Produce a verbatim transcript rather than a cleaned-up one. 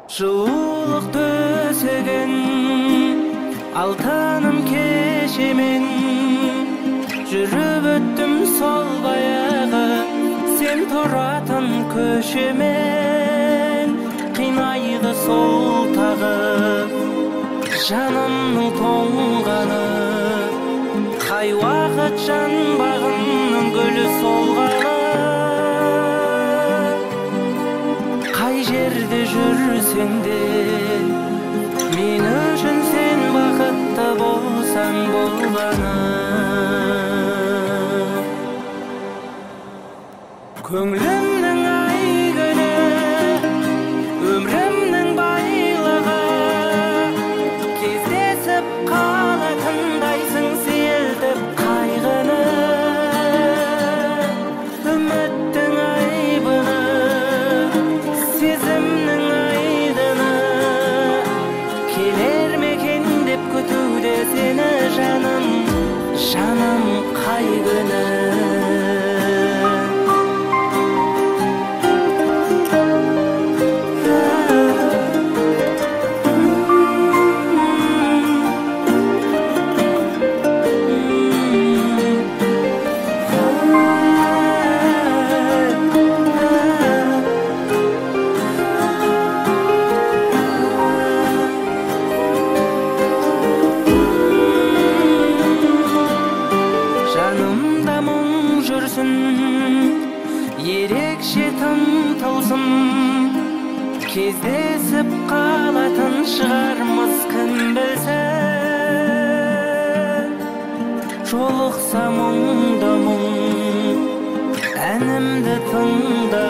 Жылулық төсеген алтыным кешемен жүріп өттім сол баяғы сен тұратын көшемен қинайды сол тағы жанымның тоңғаны қай уақыт жан бағымның гүлі солғаны қай жерде жүрсең де мен үшін сен бақытты болсаң болғаны көңілімнің айгүлі өмірімнің байлығы кездесіп қалатындайсың сейілтіп қайғыны үміттің айбыны сезімнің айдыны келер мекен деп күтуде сені жаным жаным қай күні ерекше тым тылсым кездесіп қалатын шығармыз кім білсін жолықса мұңда мұң әнімді тыңда